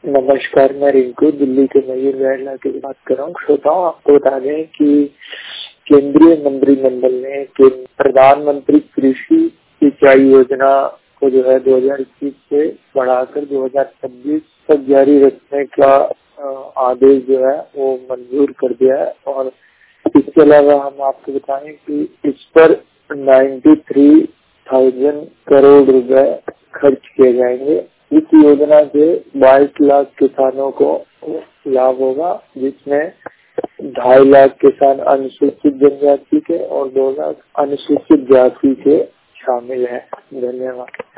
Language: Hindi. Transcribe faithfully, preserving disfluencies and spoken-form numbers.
नमस्कार, मैं रिंकू दिल्ली के मयूर वेहला की बात कर रहा हूँ। श्रोताओं, आपको बता दें कि केंद्रीय मंत्रिमंडल ने प्रधानमंत्री कृषि सिंचाई योजना को जो है दो हज़ार इक्कीस से बढ़ाकर दो हज़ार छब्बीस तक जारी रखने का आदेश जो है वो मंजूर कर दिया है। और इसके अलावा हम आपको बताएं कि इस पर तिरानवे हज़ार करोड़ रुपए खर्च किए जाएंगे। इस योजना से बाईस लाख किसानों को लाभ होगा, जिसमें ढाई लाख किसान अनुसूचित जनजाति के और दो लाख अनुसूचित जाति के शामिल हैं। धन्यवाद।